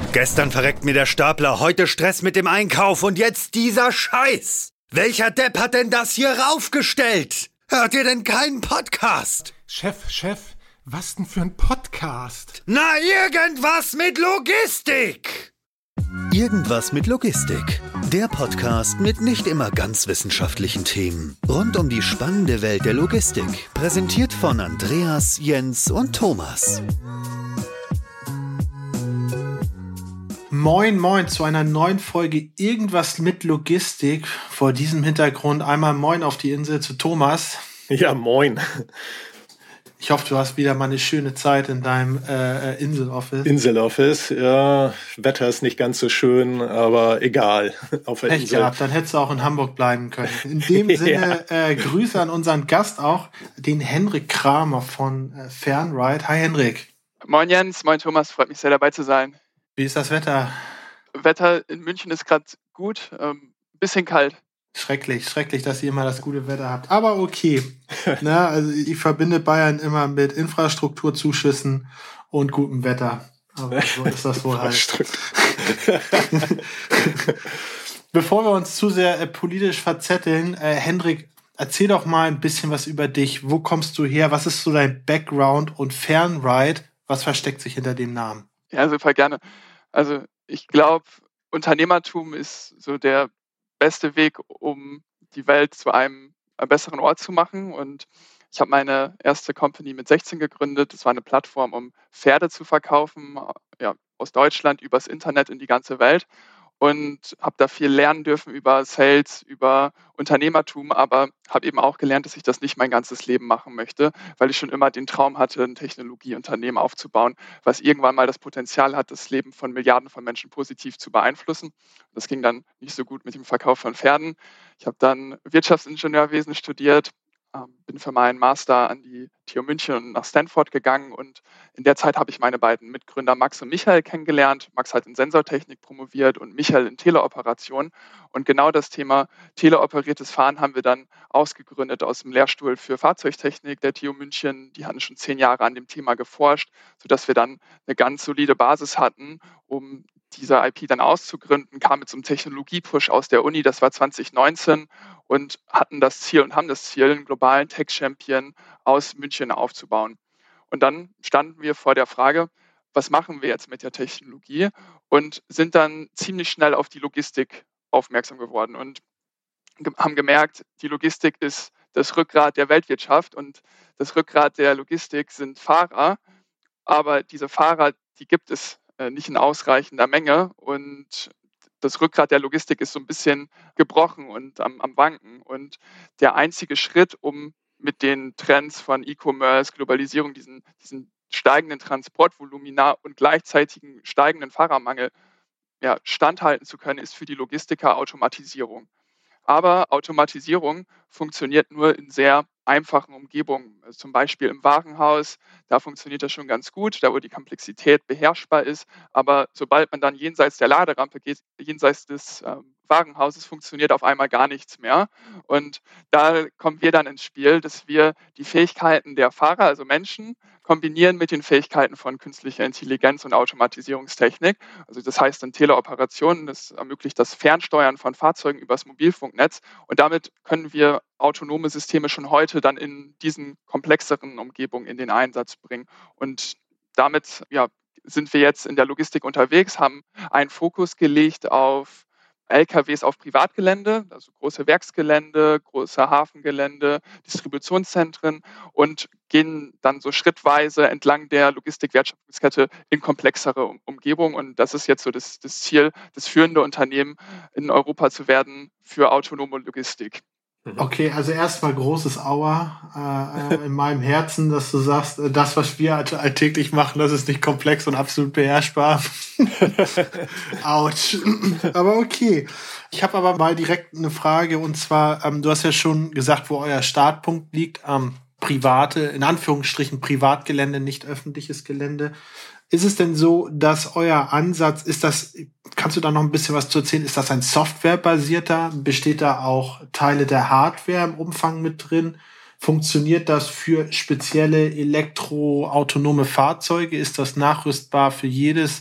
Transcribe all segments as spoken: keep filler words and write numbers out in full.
Gestern verreckt mir der Stapler, heute Stress mit dem Einkauf und jetzt dieser Scheiß. Welcher Depp hat denn das hier raufgestellt? Hört ihr denn keinen Podcast? Chef, Chef, was denn für ein Podcast? Na, irgendwas mit Logistik! Irgendwas mit Logistik. Der Podcast mit nicht immer ganz wissenschaftlichen Themen. Rund um die spannende Welt der Logistik. Präsentiert von Andreas, Jens und Thomas. Moin, moin zu einer neuen Folge Irgendwas mit Logistik. Vor diesem Hintergrund einmal moin auf die Insel zu Thomas. Ja, moin. Ich hoffe, du hast wieder mal eine schöne Zeit in deinem äh, Inseloffice. Inseloffice, ja. Wetter ist nicht ganz so schön, aber egal. Auf der Pech Insel. gehabt, dann hättest du auch in Hamburg bleiben können. In dem Sinne, ja. äh, Grüße an unseren Gast auch, den Henrik Kramer von äh, Fernride. Hi Henrik. Moin Jens, moin Thomas, freut mich sehr dabei zu sein. Wie ist das Wetter? Wetter in München ist gerade gut, ähm, bisschen kalt. Schrecklich, schrecklich, dass ihr immer das gute Wetter habt. Aber okay. Na, also ich verbinde Bayern immer mit Infrastrukturzuschüssen und gutem Wetter. Aber so ist das wohl halt. Bevor wir uns zu sehr äh, politisch verzetteln, äh, Hendrik, erzähl doch mal ein bisschen was über dich. Wo kommst du her? Was ist so dein Background? Und Fernride, was versteckt sich hinter dem Namen? Ja, super gerne. Also ich glaube, Unternehmertum ist so der beste Weg, um die Welt zu einem besseren Ort zu machen. Und ich habe meine erste Company mit sechzehn gegründet. Das war eine Plattform, um Pferde zu verkaufen, ja, aus Deutschland übers Internet in die ganze Welt. Und habe da viel lernen dürfen über Sales, über Unternehmertum, aber habe eben auch gelernt, dass ich das nicht mein ganzes Leben machen möchte, weil ich schon immer den Traum hatte, ein Technologieunternehmen aufzubauen, was irgendwann mal das Potenzial hat, das Leben von Milliarden von Menschen positiv zu beeinflussen. Das ging dann nicht so gut mit dem Verkauf von Pferden. Ich habe dann Wirtschaftsingenieurwesen studiert, bin für meinen Master an die T U München und nach Stanford gegangen und in der Zeit habe ich meine beiden Mitgründer Max und Michael kennengelernt. Max hat in Sensortechnik promoviert und Michael in Teleoperation und genau das Thema teleoperiertes Fahren haben wir dann ausgegründet aus dem Lehrstuhl für Fahrzeugtechnik der T U München. Die hatten schon zehn Jahre an dem Thema geforscht, sodass wir dann eine ganz solide Basis hatten, um dieser I P dann auszugründen, kam mit so einem Technologie-Push aus der Uni, das war zwanzig neunzehn und hatten das Ziel und haben das Ziel, einen globalen Tech-Champion aus München aufzubauen. Und dann standen wir vor der Frage, was machen wir jetzt mit der Technologie und sind dann ziemlich schnell auf die Logistik aufmerksam geworden und ge- haben gemerkt, die Logistik ist das Rückgrat der Weltwirtschaft und das Rückgrat der Logistik sind Fahrer, aber diese Fahrer, die gibt es nicht in ausreichender Menge und das Rückgrat der Logistik ist so ein bisschen gebrochen und am, am Wanken. Und der einzige Schritt, um mit den Trends von E-Commerce, Globalisierung, diesen, diesen steigenden Transportvolumina und gleichzeitigen steigenden Fahrermangel ja, standhalten zu können, ist für die Logistiker Automatisierung. Aber Automatisierung funktioniert nur in sehr einfachen Umgebungen, also zum Beispiel im Warenhaus, da funktioniert das schon ganz gut, da wo die Komplexität beherrschbar ist, aber sobald man dann jenseits der Laderampe geht, jenseits des äh, Warenhauses, funktioniert auf einmal gar nichts mehr und da kommen wir dann ins Spiel, dass wir die Fähigkeiten der Fahrer, also Menschen, kombinieren mit den Fähigkeiten von künstlicher Intelligenz und Automatisierungstechnik. Also das heißt dann Teleoperationen, das ermöglicht das Fernsteuern von Fahrzeugen übers Mobilfunknetz und damit können wir autonome Systeme schon heute dann in diesen komplexeren Umgebungen in den Einsatz bringen. Und damit ja, sind wir jetzt in der Logistik unterwegs, haben einen Fokus gelegt auf L K Ws auf Privatgelände, also große Werksgelände, große Hafengelände, Distributionszentren und gehen dann so schrittweise entlang der Logistik-Wertschöpfungskette in komplexere Umgebungen. Und das ist jetzt so das, das Ziel, das führende Unternehmen in Europa zu werden für autonome Logistik. Okay, also erstmal großes Aua äh, in meinem Herzen, dass du sagst, äh, das, was wir all- alltäglich machen, das ist nicht komplex und absolut beherrschbar. Autsch. Aber okay. Ich habe aber mal direkt eine Frage und zwar, ähm, du hast ja schon gesagt, wo euer Startpunkt liegt, ähm, private, in Anführungsstrichen Privatgelände, nicht öffentliches Gelände. Ist es denn so, dass euer Ansatz, ist das, kannst du da noch ein bisschen was zu erzählen, ist das ein softwarebasierter, besteht da auch Teile der Hardware im Umfang mit drin? Funktioniert das für spezielle elektroautonome Fahrzeuge? Ist das nachrüstbar für jedes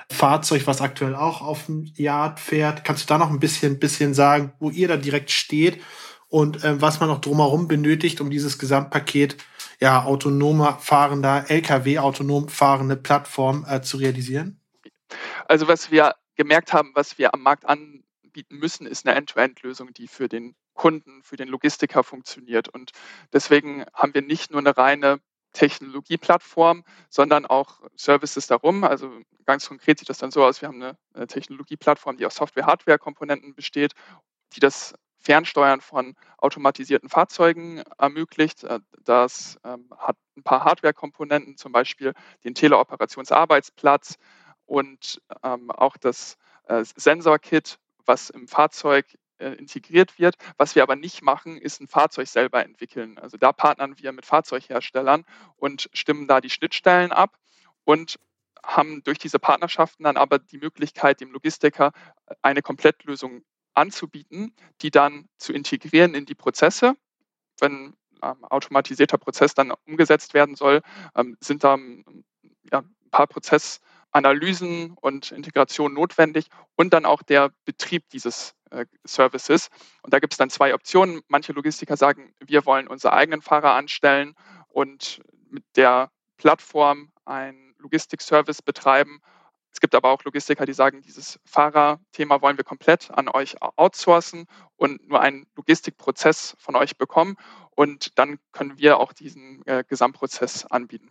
Fahrzeug, was aktuell auch auf dem Yard fährt. Kannst du da noch ein bisschen, bisschen sagen, wo ihr da direkt steht und äh, was man noch drumherum benötigt, um dieses Gesamtpaket, ja, autonomer fahrender, L K W, autonom fahrende Plattform äh, zu realisieren? Also was wir gemerkt haben, was wir am Markt anbieten müssen, ist eine End-to-End-Lösung, die für den Kunden, für den Logistiker funktioniert. Und deswegen haben wir nicht nur eine reine Technologieplattform, sondern auch Services darum. Also ganz konkret sieht das dann so aus, wir haben eine, eine Technologieplattform, die aus Software-Hardware-Komponenten besteht, die das Fernsteuern von automatisierten Fahrzeugen ermöglicht. Das ähm, hat ein paar Hardware-Komponenten, zum Beispiel den Teleoperationsarbeitsplatz und ähm, auch das äh, Sensor-Kit, was im Fahrzeug äh, integriert wird. Was wir aber nicht machen, ist ein Fahrzeug selber entwickeln. Also da partnern wir mit Fahrzeugherstellern und stimmen da die Schnittstellen ab und haben durch diese Partnerschaften dann aber die Möglichkeit, dem Logistiker eine Komplettlösung anzubieten, die dann zu integrieren in die Prozesse. Wenn ähm, automatisierter Prozess dann umgesetzt werden soll, ähm, sind da ja, ein paar Prozessanalysen und Integration notwendig und dann auch der Betrieb dieses äh, Services. Und da gibt es dann zwei Optionen. Manche Logistiker sagen, wir wollen unsere eigenen Fahrer anstellen und mit der Plattform einen Logistikservice betreiben. Es gibt aber auch Logistiker, die sagen, dieses Fahrerthema wollen wir komplett an euch outsourcen und nur einen Logistikprozess von euch bekommen. Und dann können wir auch diesen äh, Gesamtprozess anbieten.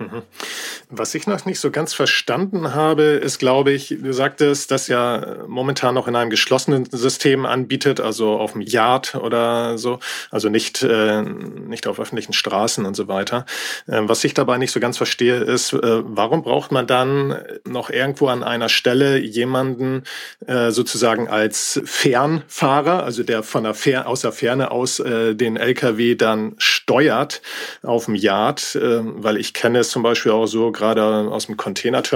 Was ich noch nicht so ganz verstanden habe, ist, glaube ich, du sagtest, dass ja momentan noch in einem geschlossenen System anbietet, also auf dem Yard oder so, also nicht, äh, nicht auf öffentlichen Straßen und so weiter. Äh, was ich dabei nicht so ganz verstehe, ist, äh, warum braucht man dann noch irgendwo an einer Stelle jemanden äh, sozusagen als Fernfahrer, also der von der Fer- aus der Ferne aus äh, den L K W dann steuert auf dem Yard, äh, weil ich kenne es zum Beispiel auch so, gerade aus dem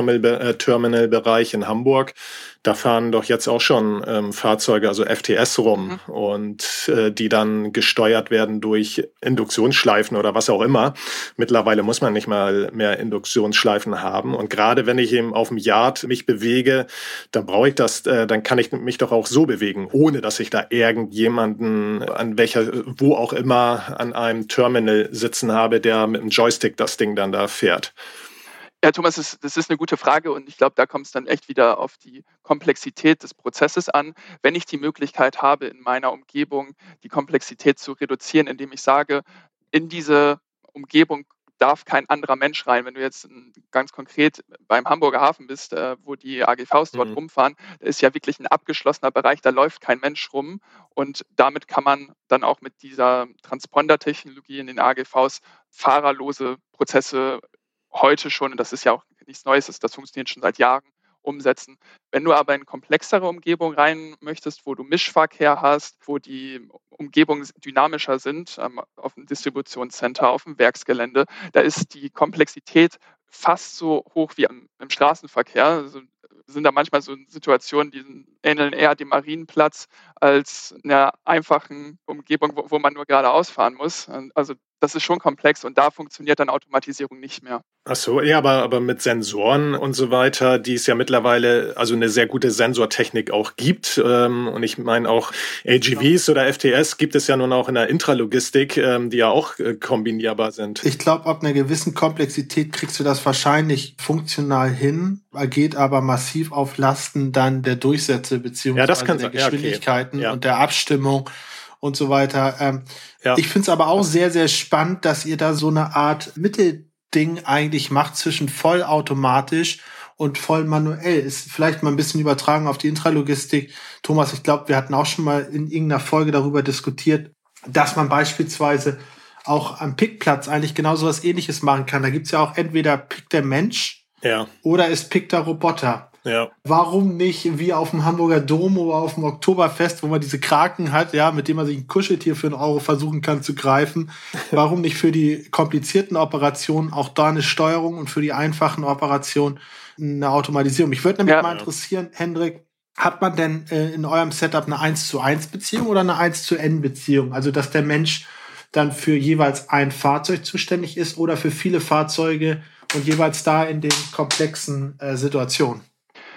Container-Terminal-Bereich in Hamburg, da fahren doch jetzt auch schon ähm, Fahrzeuge, also F T S rum, mhm. und äh, die dann gesteuert werden durch Induktionsschleifen oder was auch immer. Mittlerweile muss man nicht mal mehr Induktionsschleifen haben. Und gerade wenn ich eben auf dem Yard mich bewege, dann brauche ich das, äh, dann kann ich mich doch auch so bewegen, ohne dass ich da irgendjemanden an welcher, wo auch immer an einem Terminal sitzen habe, der mit einem Joystick das Ding dann da fährt. Ja, Thomas, das ist, das ist eine gute Frage und ich glaube, da kommt es dann echt wieder auf die Komplexität des Prozesses an. Wenn ich die Möglichkeit habe, in meiner Umgebung die Komplexität zu reduzieren, indem ich sage, in diese Umgebung darf kein anderer Mensch rein. Wenn du jetzt ganz konkret beim Hamburger Hafen bist, äh, wo die A G Vs dort mhm. rumfahren, da ist ja wirklich ein abgeschlossener Bereich, da läuft kein Mensch rum und damit kann man dann auch mit dieser Transponder-Technologie in den A G Vs fahrerlose Prozesse heute schon, und das ist ja auch nichts Neues, das, das funktioniert schon seit Jahren, umsetzen. Wenn du aber in komplexere Umgebung rein möchtest, wo du Mischverkehr hast, wo die Umgebungen dynamischer sind, ähm, auf dem Distributionscenter, auf dem Werksgelände, da ist die Komplexität fast so hoch wie im, im Straßenverkehr. Also sind da manchmal so Situationen, die ähneln eher dem Marienplatz als einer einfachen Umgebung, wo, wo man nur geradeaus fahren muss. Also das ist schon komplex und da funktioniert dann Automatisierung nicht mehr. Ach so, ja, aber, aber mit Sensoren und so weiter, die es ja mittlerweile, also eine sehr gute Sensortechnik auch gibt. Ähm, und ich meine auch A G Vs oder F T S gibt es ja nun auch in der Intralogistik, ähm, die ja auch äh, kombinierbar sind. Ich glaube, ab einer gewissen Komplexität kriegst du das wahrscheinlich funktional hin, geht aber massiv auf Lasten dann der Durchsätze beziehungsweise ja, das kann der sein. Geschwindigkeiten ja, okay. ja. und der Abstimmung und so weiter. Ähm, ja. Ich finde es aber auch sehr, sehr spannend, dass ihr da so eine Art Mittelding eigentlich macht zwischen vollautomatisch und voll manuell. Ist vielleicht mal ein bisschen übertragen auf die Intralogistik. Thomas, ich glaube, wir hatten auch schon mal in irgendeiner Folge darüber diskutiert, dass man beispielsweise auch am Pickplatz eigentlich genau so was Ähnliches machen kann. Da gibt's ja auch entweder pickt der Mensch ja. oder es pickt der Roboter. Ja. Warum nicht wie auf dem Hamburger Dom oder auf dem Oktoberfest, wo man diese Kraken hat, ja, mit dem man sich ein Kuscheltier für einen Euro versuchen kann zu greifen? Warum nicht für die komplizierten Operationen auch da eine Steuerung und für die einfachen Operationen eine Automatisierung? Mich würde nämlich ja, mal interessieren, ja. Hendrik, hat man denn äh, in eurem Setup eine eins zu eins Beziehung oder eine eins zu N Beziehung? Also, dass der Mensch dann für jeweils ein Fahrzeug zuständig ist oder für viele Fahrzeuge und jeweils da in den komplexen äh, Situationen?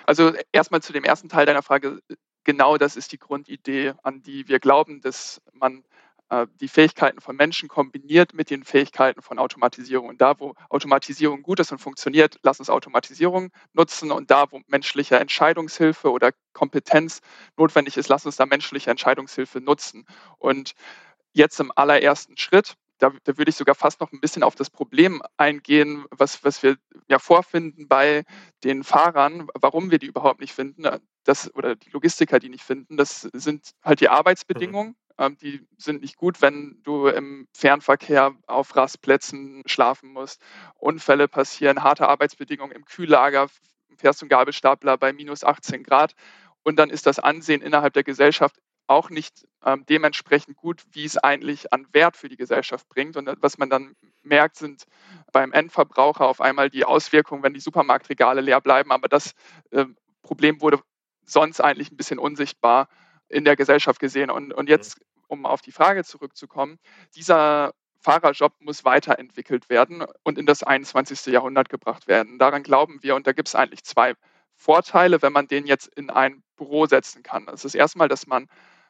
Also erstmal zu dem ersten Teil deiner Frage. Genau das ist die Grundidee, an die wir glauben, dass man äh, die Fähigkeiten von Menschen kombiniert mit den Fähigkeiten von Automatisierung. Und da, wo Automatisierung gut ist und funktioniert, lass uns Automatisierung nutzen. Und da, wo menschliche Entscheidungshilfe oder Kompetenz notwendig ist, lass uns da menschliche Entscheidungshilfe nutzen. Und jetzt im allerersten Schritt, da, da würde ich sogar fast noch ein bisschen auf das Problem eingehen, was, was wir ja vorfinden bei den Fahrern, warum wir die überhaupt nicht finden, das, oder die Logistiker, die nicht finden. Das sind halt die Arbeitsbedingungen. Ähm, die sind nicht gut, wenn du im Fernverkehr auf Rastplätzen schlafen musst. Unfälle passieren, harte Arbeitsbedingungen im Kühllager, fährst du einen Gabelstapler bei minus achtzehn Grad. Und dann ist das Ansehen innerhalb der Gesellschaft auch nicht ähm, dementsprechend gut, wie es eigentlich an Wert für die Gesellschaft bringt. Und was man dann merkt, sind beim Endverbraucher auf einmal die Auswirkungen, wenn die Supermarktregale leer bleiben. Aber das äh, Problem wurde sonst eigentlich ein bisschen unsichtbar in der Gesellschaft gesehen. Und, und jetzt, um auf die Frage zurückzukommen, dieser Fahrerjob muss weiterentwickelt werden und in das einundzwanzigste Jahrhundert gebracht werden. Daran glauben wir, und da gibt es eigentlich zwei Vorteile, wenn man den jetzt in ein Büro setzen kann. Das ist erstmal, dass man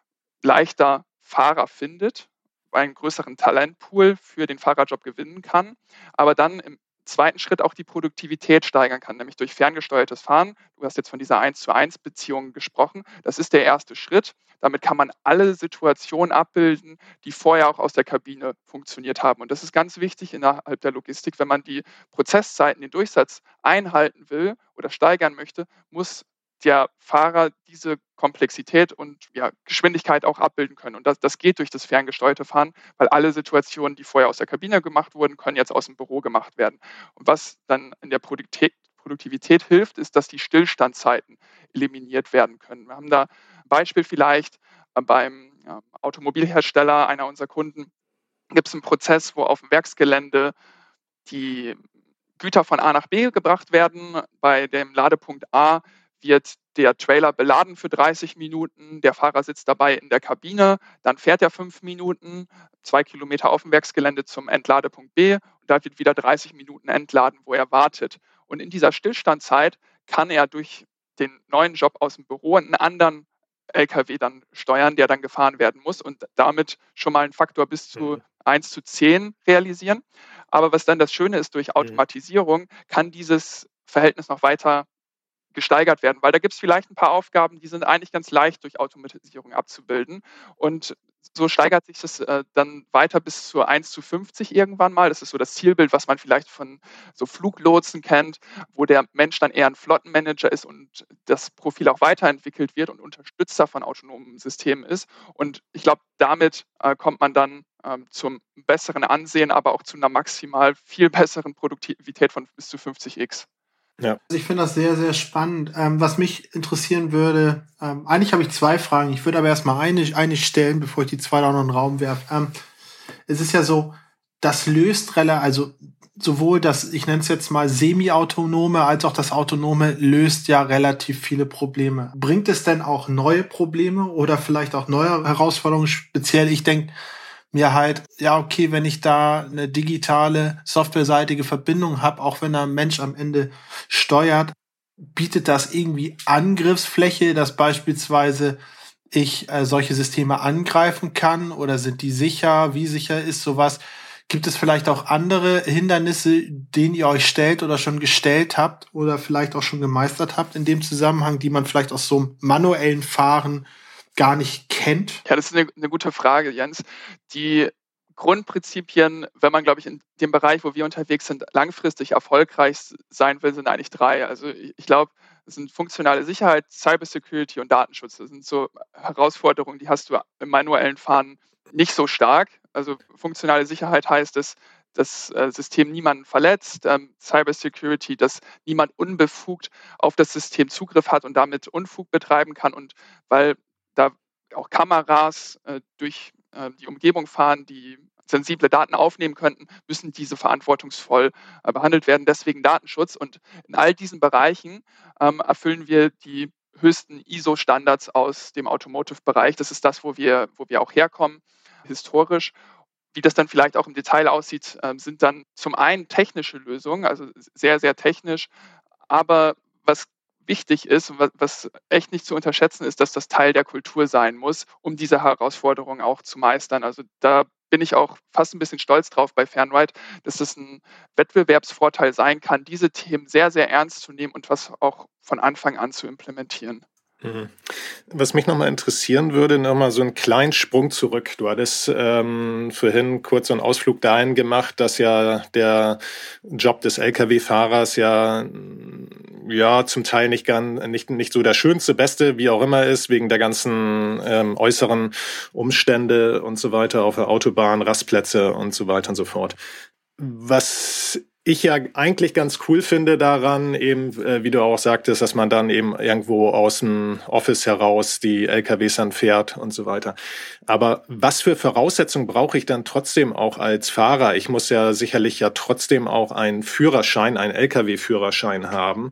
leichter Fahrer findet, einen größeren Talentpool für den Fahrerjob gewinnen kann, aber dann im zweiten Schritt auch die Produktivität steigern kann, nämlich durch ferngesteuertes Fahren. Du hast jetzt von dieser eins zu eins Beziehung gesprochen. Das ist der erste Schritt. Damit kann man alle Situationen abbilden, die vorher auch aus der Kabine funktioniert haben. Und das ist ganz wichtig innerhalb der Logistik. Wenn man die Prozesszeiten, den Durchsatz einhalten will oder steigern möchte, muss der Fahrer diese Komplexität und ja, Geschwindigkeit auch abbilden können. Und das, das geht durch das ferngesteuerte Fahren, weil alle Situationen, die vorher aus der Kabine gemacht wurden, können jetzt aus dem Büro gemacht werden. Und was dann in der Produktivität, Produktivität hilft, ist, dass die Stillstandzeiten eliminiert werden können. Wir haben da ein Beispiel vielleicht beim ja, Automobilhersteller, einer unserer Kunden, gibt es einen Prozess, wo auf dem Werksgelände die Güter von A nach B gebracht werden. Bei dem Ladepunkt A wird der Trailer beladen für dreißig Minuten, der Fahrer sitzt dabei in der Kabine, dann fährt er fünf Minuten, zwei Kilometer auf dem Werksgelände zum Entladepunkt B und da wird wieder dreißig Minuten entladen, wo er wartet. Und in dieser Stillstandzeit kann er durch den neuen Job aus dem Büro einen anderen L K W dann steuern, der dann gefahren werden muss und damit schon mal einen Faktor bis zu eins zu zehn realisieren. Aber was dann das Schöne ist, durch Automatisierung kann dieses Verhältnis noch weiter gesteigert werden, weil da gibt es vielleicht ein paar Aufgaben, die sind eigentlich ganz leicht durch Automatisierung abzubilden und so steigert sich das äh, dann weiter bis zu eins zu fünfzig irgendwann mal. Das ist so das Zielbild, was man vielleicht von so Fluglotsen kennt, wo der Mensch dann eher ein Flottenmanager ist und das Profil auch weiterentwickelt wird und Unterstützer von autonomen Systemen ist. Und ich glaube, damit äh, kommt man dann ähm, zum besseren Ansehen, aber auch zu einer maximal viel besseren Produktivität von bis zu fünfzig x. Ja. Also ich finde das sehr, sehr spannend. Ähm, was mich interessieren würde, ähm, eigentlich habe ich zwei Fragen. Ich würde aber erstmal eine, eine stellen, bevor ich die zwei da noch in den Raum werfe. Ähm, es ist ja so, das löst relativ, also sowohl das, ich nenne es jetzt mal semi-autonome, als auch das Autonome löst ja relativ viele Probleme. Bringt es denn auch neue Probleme oder vielleicht auch neue Herausforderungen? Speziell, ich denke mir halt, ja, okay, wenn ich da eine digitale, softwareseitige Verbindung habe, auch wenn da ein Mensch am Ende steuert, bietet das irgendwie Angriffsfläche, dass beispielsweise ich äh, solche Systeme angreifen kann oder sind die sicher? Wie sicher ist sowas? Gibt es vielleicht auch andere Hindernisse, denen ihr euch stellt oder schon gestellt habt oder vielleicht auch schon gemeistert habt in dem Zusammenhang, die man vielleicht aus so einem manuellen Fahren gar nicht kennt? Ja, das ist eine, eine gute Frage, Jens. Die Grundprinzipien, wenn man, glaube ich, in dem Bereich, wo wir unterwegs sind, langfristig erfolgreich sein will, sind eigentlich drei. Also ich glaube, es sind funktionale Sicherheit, Cybersecurity und Datenschutz. Das sind so Herausforderungen, die hast du im manuellen Fahren nicht so stark. Also funktionale Sicherheit heißt, dass das äh, System niemanden verletzt, ähm, Cybersecurity, dass niemand unbefugt auf das System Zugriff hat und damit Unfug betreiben kann. Und weil da auch Kameras äh, durch äh, die Umgebung fahren, die sensible Daten aufnehmen könnten, müssen diese verantwortungsvoll äh, behandelt werden. Deswegen Datenschutz. Und in all diesen Bereichen ähm, erfüllen wir die höchsten I S O-Standards aus dem Automotive-Bereich. Das ist das, wo wir, wo wir auch herkommen, historisch. Wie das dann vielleicht auch im Detail aussieht, äh, sind dann zum einen technische Lösungen, also sehr, sehr technisch. Aber was wichtig ist und was, was echt nicht zu unterschätzen ist, dass das Teil der Kultur sein muss, um diese Herausforderungen auch zu meistern. Also da bin ich auch fast ein bisschen stolz drauf bei Fernride, dass es ein Wettbewerbsvorteil sein kann, diese Themen sehr, sehr ernst zu nehmen und was auch von Anfang an zu implementieren. Was mich nochmal interessieren würde, nochmal so einen kleinen Sprung zurück. Du hattest ähm, vorhin kurz so einen Ausflug dahin gemacht, dass ja der Job des L K W-Fahrers ja, ja zum Teil nicht, ganz, nicht, nicht so der schönste, beste, wie auch immer ist, wegen der ganzen ähm, äußeren Umstände und so weiter auf der Autobahn, Rastplätze und so weiter und so fort. Was ich ja eigentlich ganz cool finde daran, eben, äh, wie du auch sagtest, dass man dann eben irgendwo aus dem Office heraus die L K Ws dann fährt und so weiter. Aber was für Voraussetzungen brauche ich dann trotzdem auch als Fahrer? Ich muss ja sicherlich ja trotzdem auch einen Führerschein, einen L K W-Führerschein haben.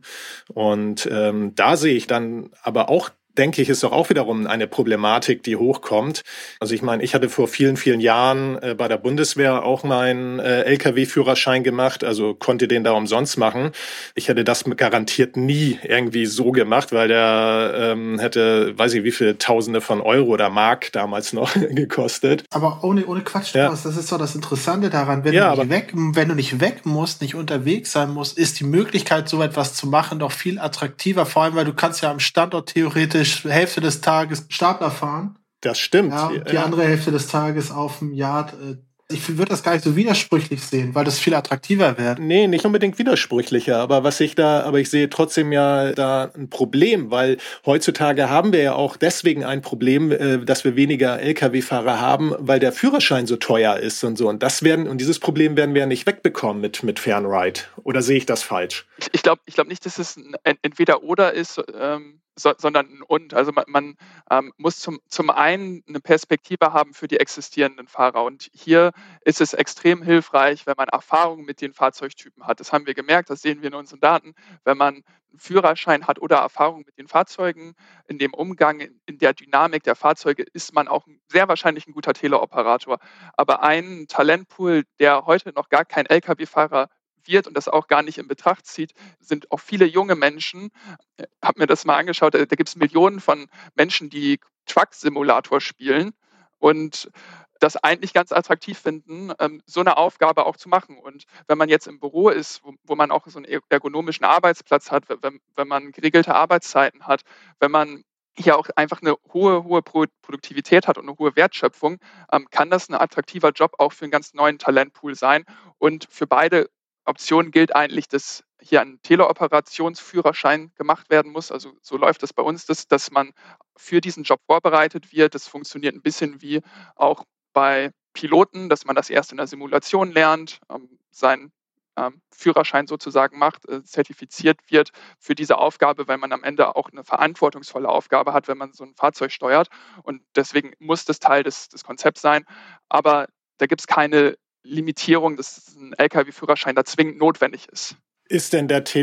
Und ähm, da sehe ich dann aber auch, denke ich, ist doch auch wiederum eine Problematik, die hochkommt. Also ich meine, ich hatte vor vielen, vielen Jahren äh, bei der Bundeswehr auch meinen äh, L K W-Führerschein gemacht, also konnte den da umsonst machen. Ich hätte das garantiert nie irgendwie so gemacht, weil der ähm, hätte, weiß ich wie viele Tausende von Euro oder Mark damals noch gekostet. Aber ohne, ohne Quatsch, ja. Das ist doch das Interessante daran. Wenn, ja, du nicht weg, wenn du nicht weg musst, nicht unterwegs sein musst, ist die Möglichkeit, so etwas zu machen, doch viel attraktiver. Vor allem, weil du kannst ja am Standort theoretisch Hälfte des Tages Stapler fahren. Das stimmt. Ja, die ja. andere Hälfte des Tages auf dem Yard. Ich würde das gar nicht so widersprüchlich sehen, weil das viel attraktiver wird. Nee, nicht unbedingt widersprüchlicher, aber was ich da, aber ich sehe trotzdem ja da ein Problem, weil heutzutage haben wir ja auch deswegen ein Problem, dass wir weniger L K W-Fahrer haben, weil der Führerschein so teuer ist und so. Und das werden, und dieses Problem werden wir ja nicht wegbekommen mit, mit Fernride. Oder sehe ich das falsch? Ich, ich glaube, ich glaube nicht, dass es ein Entweder-Oder ist, ähm So, sondern ein Und. Also man, man ähm, muss zum, zum einen eine Perspektive haben für die existierenden Fahrer. Und hier ist es extrem hilfreich, wenn man Erfahrung mit den Fahrzeugtypen hat. Das haben wir gemerkt, das sehen wir in unseren Daten. Wenn man einen Führerschein hat oder Erfahrung mit den Fahrzeugen, in dem Umgang, in, in der Dynamik der Fahrzeuge, ist man auch sehr wahrscheinlich ein guter Teleoperator. Aber ein Talentpool, der heute noch gar kein L K W-Fahrer wird und das auch gar nicht in Betracht zieht, sind auch viele junge Menschen. Ich habe mir das mal angeschaut, da, da gibt es Millionen von Menschen, die Truck-Simulator spielen und das eigentlich ganz attraktiv finden, ähm, so eine Aufgabe auch zu machen. Und wenn man jetzt im Büro ist, wo, wo man auch so einen ergonomischen Arbeitsplatz hat, wenn, wenn man geregelte Arbeitszeiten hat, wenn man hier auch einfach eine hohe, hohe Produktivität hat und eine hohe Wertschöpfung, ähm, kann das ein attraktiver Job auch für einen ganz neuen Talentpool sein. Und für beide Option gilt eigentlich, dass hier ein Teleoperationsführerschein gemacht werden muss. Also so läuft das bei uns, dass, dass man für diesen Job vorbereitet wird. Das funktioniert ein bisschen wie auch bei Piloten, dass man das erst in der Simulation lernt, ähm, seinen ähm, Führerschein sozusagen macht, äh, zertifiziert wird für diese Aufgabe, weil man am Ende auch eine verantwortungsvolle Aufgabe hat, wenn man so ein Fahrzeug steuert. Und deswegen muss das Teil des, des Konzepts sein. Aber da gibt es keine Limitierung, dass ein L K W-Führerschein da zwingend notwendig ist. Ist denn der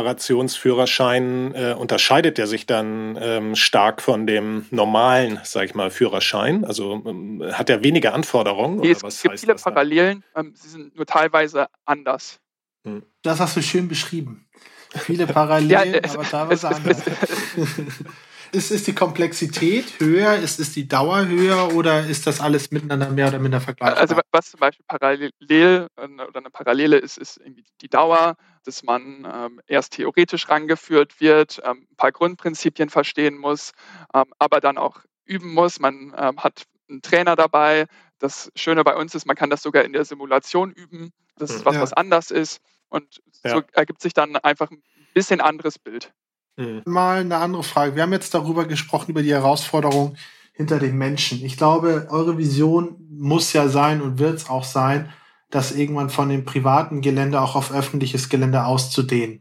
Teleoperationsführerschein, äh, unterscheidet der sich dann ähm, stark von dem normalen, sag ich mal, Führerschein? Also ähm, hat er weniger Anforderungen? Nee, oder es was gibt heißt viele das dann? Parallelen, ähm, sie sind nur teilweise anders. Hm. Das hast du schön beschrieben. Viele Parallelen, Ja, es, aber teilweise es, anders. Ist, ist die Komplexität höher, ist, ist die Dauer höher oder ist das alles miteinander mehr oder minder vergleichbar? Also was zum Beispiel parallel oder eine Parallele ist, ist irgendwie die Dauer, dass man ähm, erst theoretisch rangeführt wird, ähm, ein paar Grundprinzipien verstehen muss, ähm, aber dann auch üben muss. Man ähm, hat einen Trainer dabei. Das Schöne bei uns ist, man kann das sogar in der Simulation üben. Das ist was, Ja. was anders ist. Und Ja. so ergibt sich dann einfach ein bisschen anderes Bild. Hm. Mal eine andere Frage. Wir haben jetzt darüber gesprochen, über die Herausforderung hinter den Menschen. Ich glaube, eure Vision muss ja sein und wird es auch sein, das irgendwann von dem privaten Gelände auch auf öffentliches Gelände auszudehnen.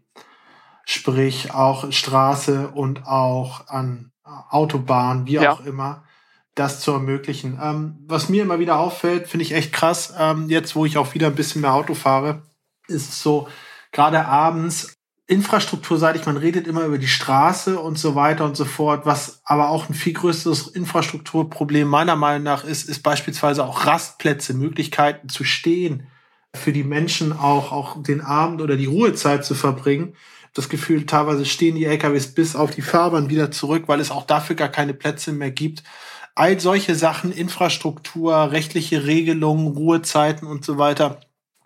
Sprich auch Straße und auch an Autobahn, wie Ja. auch immer, das zu ermöglichen. Ähm, was mir immer wieder auffällt, finde ich echt krass, ähm, jetzt wo ich auch wieder ein bisschen mehr Auto fahre, ist es so, gerade abends, infrastrukturseitig, man redet immer über die Straße und so weiter und so fort, was aber auch ein viel größeres Infrastrukturproblem meiner Meinung nach ist, ist beispielsweise auch Rastplätze, Möglichkeiten zu stehen, für die Menschen auch, auch den Abend oder die Ruhezeit zu verbringen. Das Gefühl, teilweise stehen die L K Ws bis auf die Fahrbahn wieder zurück, weil es auch dafür gar keine Plätze mehr gibt. All solche Sachen, Infrastruktur, rechtliche Regelungen, Ruhezeiten und so weiter.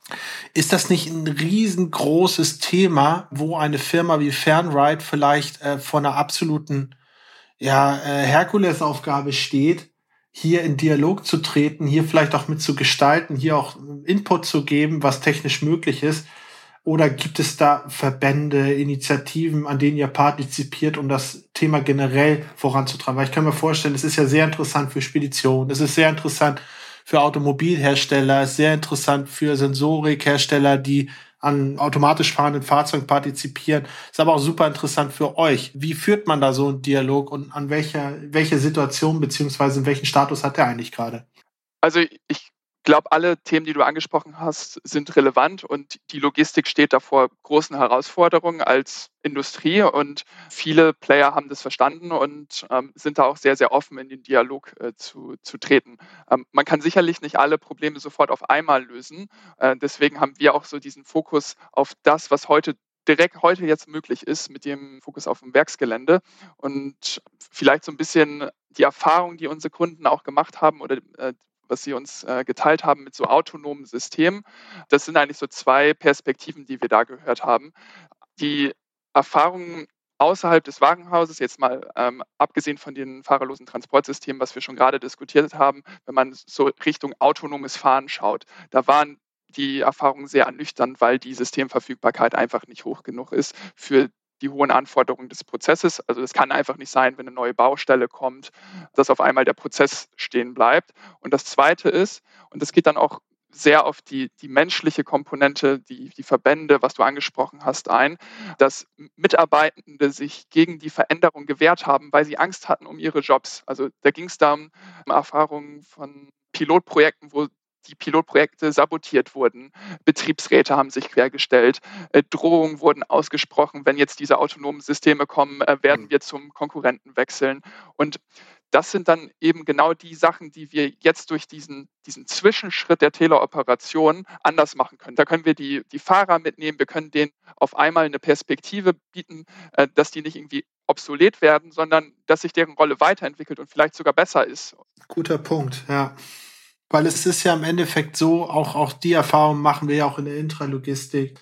Ist das nicht ein riesengroßes Thema, wo eine Firma wie Fernride vielleicht äh, vor einer absoluten ja, äh, Herkulesaufgabe steht, hier in Dialog zu treten, hier vielleicht auch mit zu gestalten, hier auch Input zu geben, was technisch möglich ist? Oder gibt es da Verbände, Initiativen, an denen ihr partizipiert, um das Thema generell voranzutreiben? Weil ich kann mir vorstellen, es ist ja sehr interessant für Speditionen, es ist sehr interessant für Automobilhersteller, es ist sehr interessant für Sensorikhersteller, die an automatisch fahrenden Fahrzeugen partizipieren. Ist aber auch super interessant für euch. Wie führt man da so einen Dialog und an welcher welche Situation beziehungsweise in welchen Status hat der eigentlich gerade? Also ich glaube, alle Themen, die du angesprochen hast, sind relevant und die Logistik steht da vor großen Herausforderungen als Industrie und viele Player haben das verstanden und ähm, sind da auch sehr, sehr offen in den Dialog äh, zu, zu treten. Ähm, man kann sicherlich nicht alle Probleme sofort auf einmal lösen. Äh, deswegen haben wir auch so diesen Fokus auf das, was heute direkt heute jetzt möglich ist, mit dem Fokus auf dem Werksgelände und vielleicht so ein bisschen die Erfahrung, die unsere Kunden auch gemacht haben oder äh, was sie uns äh, geteilt haben mit so autonomen Systemen. Das sind eigentlich so zwei Perspektiven, die wir da gehört haben. Die Erfahrungen außerhalb des Warenhauses, jetzt mal ähm, abgesehen von den fahrerlosen Transportsystemen, was wir schon gerade diskutiert haben, wenn man so Richtung autonomes Fahren schaut, da waren die Erfahrungen sehr ernüchternd, weil die Systemverfügbarkeit einfach nicht hoch genug ist für die hohen Anforderungen des Prozesses. Also es kann einfach nicht sein, wenn eine neue Baustelle kommt, dass auf einmal der Prozess stehen bleibt. Und das Zweite ist, und das geht dann auch sehr auf die, die menschliche Komponente, die, die Verbände, was du angesprochen hast, ein, dass Mitarbeitende sich gegen die Veränderung gewehrt haben, weil sie Angst hatten um ihre Jobs. Also da ging es da um Erfahrungen von Pilotprojekten, wo die Pilotprojekte sabotiert wurden, Betriebsräte haben sich quergestellt, äh, Drohungen wurden ausgesprochen, wenn jetzt diese autonomen Systeme kommen, äh, werden wir zum Konkurrenten wechseln. Und das sind dann eben genau die Sachen, die wir jetzt durch diesen, diesen Zwischenschritt der Teleoperation anders machen können. Da können wir die, die Fahrer mitnehmen, wir können denen auf einmal eine Perspektive bieten, äh, dass die nicht irgendwie obsolet werden, sondern dass sich deren Rolle weiterentwickelt und vielleicht sogar besser ist. Guter Punkt, ja. Weil es ist ja im Endeffekt so, auch, auch die Erfahrung machen wir ja auch in der Intralogistik.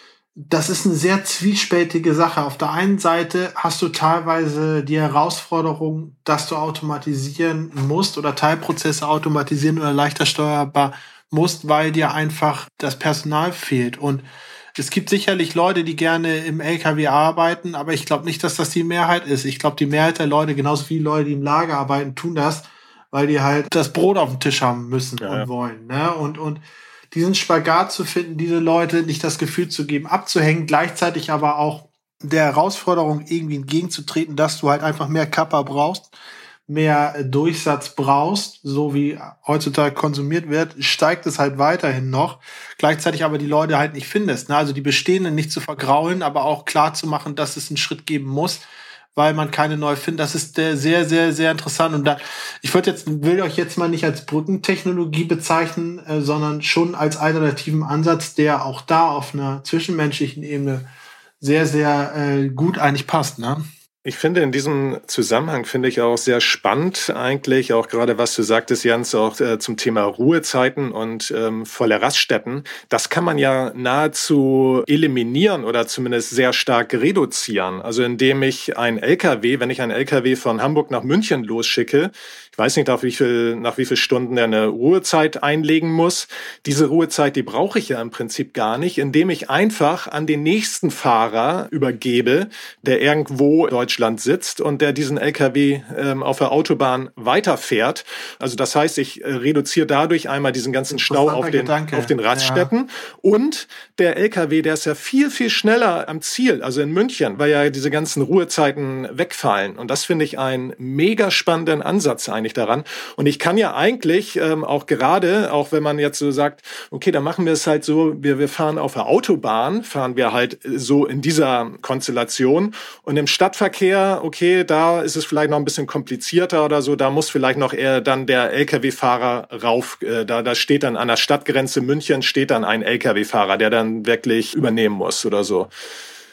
Das ist eine sehr zwiespältige Sache. Auf der einen Seite hast du teilweise die Herausforderung, dass du automatisieren musst oder Teilprozesse automatisieren oder leichter steuerbar musst, weil dir einfach das Personal fehlt. Und es gibt sicherlich Leute, die gerne im L K W arbeiten, aber ich glaube nicht, dass das die Mehrheit ist. Ich glaube, die Mehrheit der Leute, genauso wie Leute, die im Lager arbeiten, tun das, weil die halt das Brot auf dem Tisch haben müssen ja, und ja. wollen. Ne? Und, und diesen Spagat zu finden, diese Leute nicht das Gefühl zu geben, abzuhängen, gleichzeitig aber auch der Herausforderung irgendwie entgegenzutreten, dass du halt einfach mehr Kappa brauchst, mehr Durchsatz brauchst, so wie heutzutage konsumiert wird, steigt es halt weiterhin noch. Gleichzeitig aber die Leute halt nicht findest. Ne? Also die Bestehenden nicht zu vergraulen, aber auch klar zu machen, dass es einen Schritt geben muss, weil man keine neu findet. Das ist sehr, sehr, sehr interessant. Und da, ich würde jetzt, will euch jetzt mal nicht als Brückentechnologie bezeichnen, äh, sondern schon als alternativen Ansatz, der auch da auf einer zwischenmenschlichen Ebene sehr, sehr äh, gut eigentlich passt, ne? Ich finde in diesem Zusammenhang finde ich auch sehr spannend eigentlich, auch gerade was du sagtest, Jens, auch äh, zum Thema Ruhezeiten und ähm, volle Raststätten. Das kann man ja nahezu eliminieren oder zumindest sehr stark reduzieren. Also indem ich ein L K W, wenn ich einen L K W von Hamburg nach München losschicke, ich weiß nicht, nach wie viel, nach wie viel Stunden er eine Ruhezeit einlegen muss. Diese Ruhezeit, die brauche ich ja im Prinzip gar nicht, indem ich einfach an den nächsten Fahrer übergebe, der irgendwo in Deutschland sitzt und der diesen L K W ähm, auf der Autobahn weiterfährt. Also das heißt, ich äh, reduziere dadurch einmal diesen ganzen Stau auf den, auf den Raststätten. Ja. Und der L K W, der ist ja viel, viel schneller am Ziel, also in München, weil ja diese ganzen Ruhezeiten wegfallen. Und das finde ich einen mega spannenden Ansatz eigentlich daran. Und ich kann ja eigentlich ähm, auch gerade, auch wenn man jetzt so sagt, okay, dann machen wir es halt so, wir, wir fahren auf der Autobahn, fahren wir halt so in dieser Konstellation. Und im Stadtverkehr, okay, da ist es vielleicht noch ein bisschen komplizierter oder so, da muss vielleicht noch eher dann der L K W-Fahrer rauf, äh, da, da steht dann an der Stadtgrenze München steht dann ein L K W-Fahrer, der dann wirklich übernehmen muss oder so.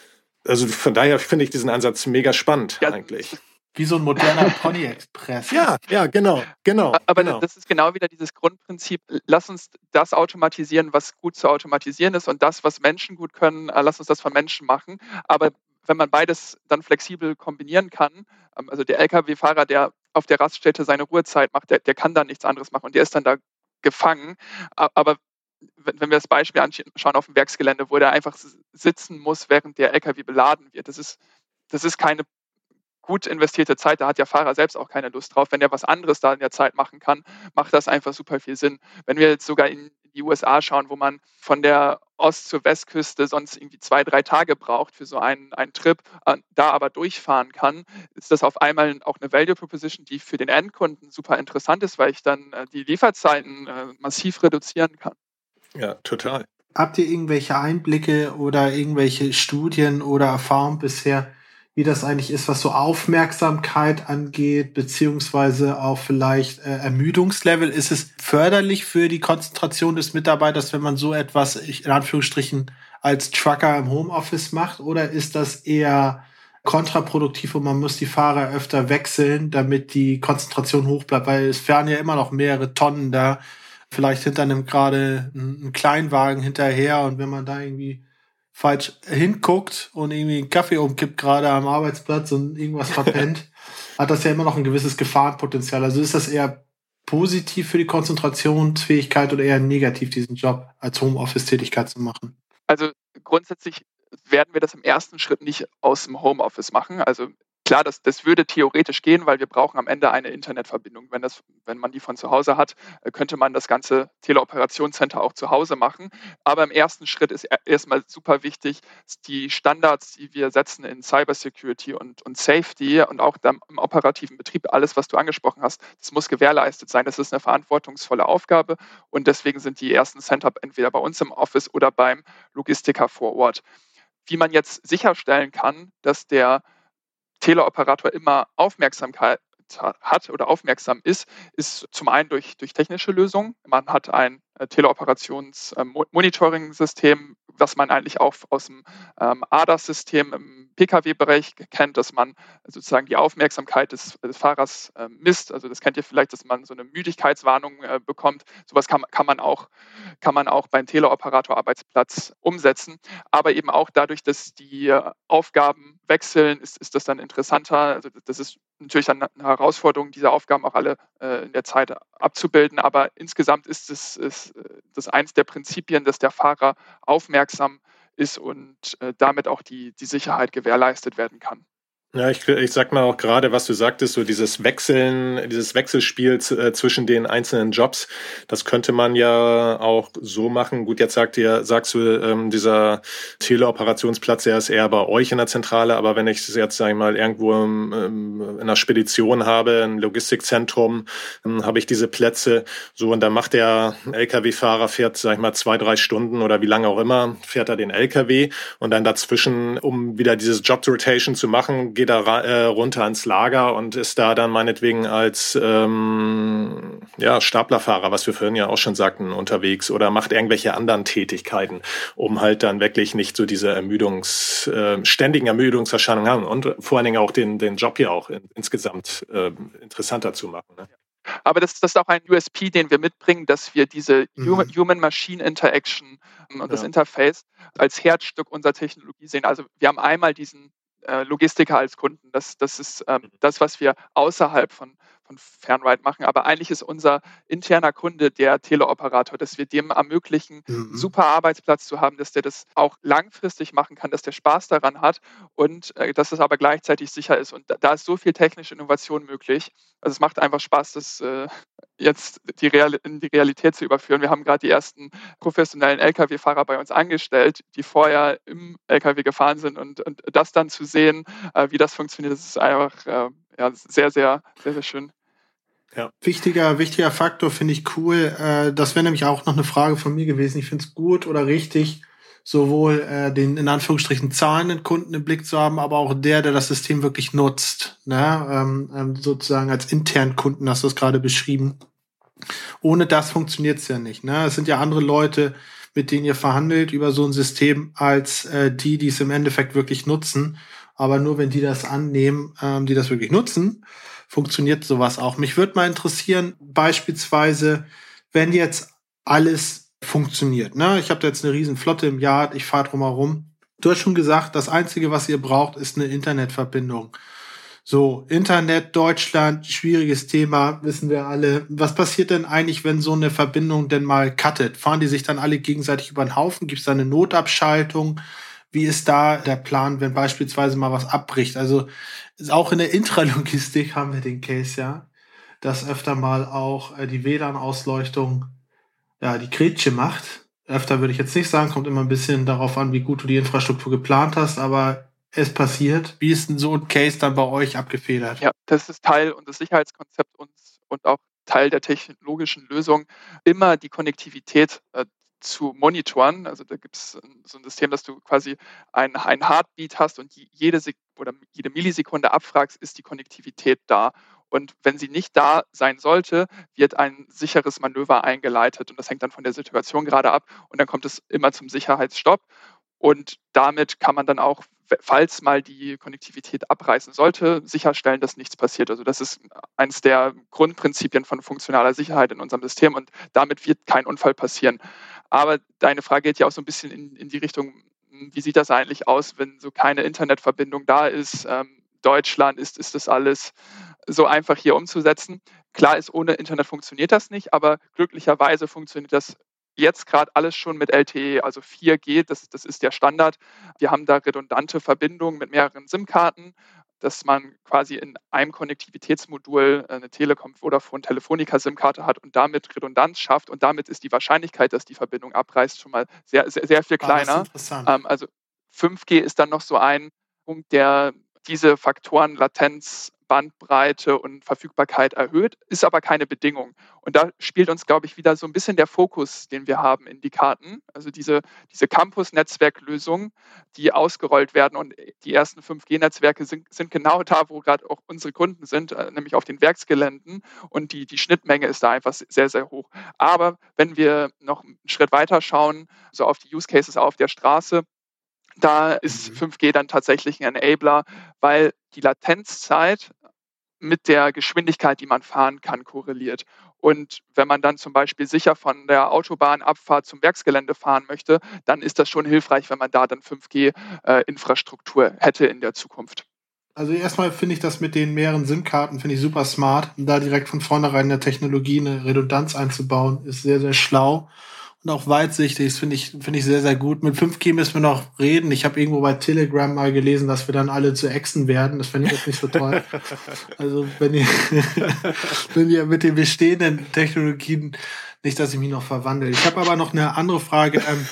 Also von daher finde ich diesen Ansatz mega spannend ja. eigentlich. Wie so ein moderner Pony Express. Ja, ja, genau, genau. Aber genau. das ist genau wieder dieses Grundprinzip, lass uns das automatisieren, was gut zu automatisieren ist und das, was Menschen gut können, lass uns das von Menschen machen. Aber wenn man beides dann flexibel kombinieren kann, also der L K W-Fahrer, der auf der Raststätte seine Ruhezeit macht, der, der kann dann nichts anderes machen und der ist dann da gefangen. Aber wenn wir das Beispiel anschauen auf dem Werksgelände, wo der einfach sitzen muss, während der L K W beladen wird, das ist, das ist keine gut investierte Zeit, da hat der Fahrer selbst auch keine Lust drauf. Wenn er was anderes da in der Zeit machen kann, macht das einfach super viel Sinn. Wenn wir jetzt sogar in die U S A schauen, wo man von der Ost- zur Westküste sonst irgendwie zwei, drei Tage braucht für so einen, einen Trip, äh, da aber durchfahren kann, ist das auf einmal auch eine Value Proposition, die für den Endkunden super interessant ist, weil ich dann äh, die Lieferzeiten äh, massiv reduzieren kann. Ja, total. Habt ihr irgendwelche Einblicke oder irgendwelche Studien oder Erfahrungen bisher, wie das eigentlich ist, was so Aufmerksamkeit angeht, beziehungsweise auch vielleicht äh, Ermüdungslevel? Ist es förderlich für die Konzentration des Mitarbeiters, wenn man so etwas, in Anführungsstrichen, als Trucker im Homeoffice macht? Oder ist das eher kontraproduktiv und man muss die Fahrer öfter wechseln, damit die Konzentration hoch bleibt? Weil es fahren ja immer noch mehrere Tonnen da, vielleicht hinter einem gerade ein Kleinwagen hinterher und wenn man da irgendwie falsch hinguckt und irgendwie einen Kaffee umkippt gerade am Arbeitsplatz und irgendwas verpennt, hat das ja immer noch ein gewisses Gefahrenpotenzial. Also ist das eher positiv für die Konzentrationsfähigkeit oder eher negativ, diesen Job als Homeoffice-Tätigkeit zu machen? Also grundsätzlich werden wir das im ersten Schritt nicht aus dem Homeoffice machen. Also klar, das, das würde theoretisch gehen, weil wir brauchen am Ende eine Internetverbindung. Wenn, das, wenn man die von zu Hause hat, könnte man das ganze Teleoperationscenter auch zu Hause machen. Aber im ersten Schritt ist erstmal super wichtig, die Standards, die wir setzen in Cybersecurity und, und Safety und auch im operativen Betrieb, alles, was du angesprochen hast, das muss gewährleistet sein. Das ist eine verantwortungsvolle Aufgabe und deswegen sind die ersten Center entweder bei uns im Office oder beim Logistiker vor Ort. Wie man jetzt sicherstellen kann, dass der Teleoperator immer Aufmerksamkeit hat oder aufmerksam ist, ist zum einen durch, durch technische Lösungen. Man hat ein äh, Teleoperations-Monitoring-System, was man eigentlich auch aus dem ähm, A D A S-System im P K W-Bereich kennt, dass man sozusagen die Aufmerksamkeit des, des Fahrers äh, misst. Also das kennt ihr vielleicht, dass man so eine Müdigkeitswarnung äh, bekommt. Sowas kann, kann, man auch, kann man auch beim Teleoperator-Arbeitsplatz umsetzen. Aber eben auch dadurch, dass die äh, Aufgaben wechseln, ist, ist das dann interessanter. Also das ist natürlich eine Herausforderung, diese Aufgaben auch alle äh, in der Zeit abzubilden. Aber insgesamt ist es ist, das eins der Prinzipien, dass der Fahrer aufmerksam ist und äh, damit auch die, die Sicherheit gewährleistet werden kann. Ja, ich, ich sag mal auch gerade, was du sagtest, so dieses Wechseln, dieses Wechselspiel äh, zwischen den einzelnen Jobs, das könnte man ja auch so machen. Gut, jetzt sagt ihr, sagst du, ähm, dieser Teleoperationsplatz, der ist eher bei euch in der Zentrale, aber wenn ich es jetzt, sag ich mal, irgendwo ähm, in einer Spedition habe, ein Logistikzentrum, ähm, habe ich diese Plätze, so, und dann macht der L K W-Fahrer, fährt, sag ich mal, zwei, drei Stunden oder wie lange auch immer, fährt er den L K W und dann dazwischen, um wieder dieses Job-Rotation zu machen, geht er äh, runter ans Lager und ist da dann meinetwegen als ähm, ja, Staplerfahrer, was wir vorhin ja auch schon sagten, unterwegs oder macht irgendwelche anderen Tätigkeiten, um halt dann wirklich nicht so diese Ermüdungs, äh, ständigen Ermüdungserscheinungen haben und vor allen Dingen auch den, den Job hier auch in, insgesamt äh, interessanter zu machen. Ne? Aber das, das ist auch ein U S P, den wir mitbringen, dass wir diese mhm. Human-Machine-Interaction und ja. das Interface als Herzstück unserer Technologie sehen. Also wir haben einmal diesen äh, Logistiker als Kunden. Das, das ist ähm, das, was wir außerhalb von, von Fernride machen. Aber eigentlich ist unser interner Kunde der Teleoperator, dass wir dem ermöglichen, mhm. einen super Arbeitsplatz zu haben, dass der das auch langfristig machen kann, dass der Spaß daran hat und äh, dass es aber gleichzeitig sicher ist. Und da, da ist so viel technische Innovation möglich. Also es macht einfach Spaß, das äh, jetzt die Real- in die Realität zu überführen. Wir haben gerade die ersten professionellen L K W-Fahrer bei uns angestellt, die vorher im L K W gefahren sind und, und das dann zu sehen, äh, wie das funktioniert, das ist einfach äh, ja, sehr, sehr, sehr, sehr schön. Ja. Wichtiger, wichtiger Faktor finde ich cool. Äh, das wäre nämlich auch noch eine Frage von mir gewesen. Ich finde es gut oder richtig, sowohl äh, den in Anführungsstrichen zahlenden Kunden im Blick zu haben, aber auch der, der das System wirklich nutzt. Ne? Ähm, ähm, sozusagen als internen Kunden hast du es gerade beschrieben. Ohne das funktioniert es ja nicht. Ne? Es sind ja andere Leute, mit denen ihr verhandelt über so ein System, als äh, die, die es im Endeffekt wirklich nutzen. Aber nur wenn die das annehmen, ähm, die das wirklich nutzen, funktioniert sowas auch. Mich würde mal interessieren, beispielsweise, wenn jetzt alles funktioniert. Ne? Ich habe da jetzt eine riesen Flotte im Yard, ich fahre drum herum. Du hast schon gesagt, das Einzige, was ihr braucht, ist eine Internetverbindung. So, Internet, Deutschland, schwieriges Thema, wissen wir alle. Was passiert denn eigentlich, wenn so eine Verbindung denn mal cuttet? Fahren die sich dann alle gegenseitig über den Haufen? Gibt es da eine Notabschaltung? Wie ist da der Plan, wenn beispielsweise mal was abbricht? Also auch in der Intralogistik haben wir den Case, ja, dass öfter mal auch äh, die W L A N-Ausleuchtung ja die Grätsche macht. Öfter würde ich jetzt nicht sagen, kommt immer ein bisschen darauf an, wie gut du die Infrastruktur geplant hast, aber es passiert. Wie ist denn so ein Case dann bei euch abgefedert? Ja, das ist Teil unseres Sicherheitskonzepts und, und auch Teil der technologischen Lösung, immer die Konnektivität äh, zu monitoren. Also da gibt es so ein System, dass du quasi ein, ein Heartbeat hast und jede Sek- oder jede Millisekunde abfragst, ist die Konnektivität da. Und wenn sie nicht da sein sollte, wird ein sicheres Manöver eingeleitet. Und das hängt dann von der Situation gerade ab. Und dann kommt es immer zum Sicherheitsstopp. Und damit kann man dann auch, falls mal die Konnektivität abreißen sollte, sicherstellen, dass nichts passiert. Also das ist eines der Grundprinzipien von funktionaler Sicherheit in unserem System und damit wird kein Unfall passieren. Aber deine Frage geht ja auch so ein bisschen in, in die Richtung, wie sieht das eigentlich aus, wenn so keine Internetverbindung da ist? Ähm, Deutschland, ist, ist das alles so einfach hier umzusetzen? Klar ist, ohne Internet funktioniert das nicht, aber glücklicherweise funktioniert das jetzt gerade alles schon mit L T E, also vier G, das, das ist der Standard. Wir haben da redundante Verbindungen mit mehreren SIM-Karten, dass man quasi in einem Konnektivitätsmodul eine Telekom, Vodafone, Telefonica SIM-Karte hat und damit Redundanz schafft. Und damit ist die Wahrscheinlichkeit, dass die Verbindung abreißt, schon mal sehr, sehr, sehr viel kleiner. Ah, ähm, also fünf G ist dann noch so ein Punkt, der diese Faktoren Latenz, Bandbreite und Verfügbarkeit erhöht, ist aber keine Bedingung. Und da spielt uns, glaube ich, wieder so ein bisschen der Fokus, den wir haben in die Karten. Also diese, diese Campus-Netzwerklösungen, die ausgerollt werden. Und die ersten fünf G Netzwerke sind, sind genau da, wo gerade auch unsere Kunden sind, nämlich auf den Werksgeländen. Und die, die Schnittmenge ist da einfach sehr, sehr hoch. Aber wenn wir noch einen Schritt weiter schauen, so auf die Use Cases auf der Straße, da ist fünf G dann tatsächlich ein Enabler, weil die Latenzzeit mit der Geschwindigkeit, die man fahren kann, korreliert. Und wenn man dann zum Beispiel sicher von der Autobahnabfahrt zum Werksgelände fahren möchte, dann ist das schon hilfreich, wenn man da dann fünf G Infrastruktur hätte in der Zukunft. Also erstmal finde ich das mit den mehreren SIM-Karten finde ich super smart. Und da direkt von vornherein in der Technologie eine Redundanz einzubauen, ist sehr, sehr schlau. Und auch weitsichtig, das finde ich, finde ich sehr, sehr gut. Mit fünf G müssen wir noch reden. Ich habe irgendwo bei Telegram mal gelesen, dass wir dann alle zu Echsen werden. Das finde ich jetzt nicht so toll. Also wenn ihr, wenn ihr mit den bestehenden Technologien, nicht, dass ich mich noch verwandle. Ich habe aber noch eine andere Frage. Ähm,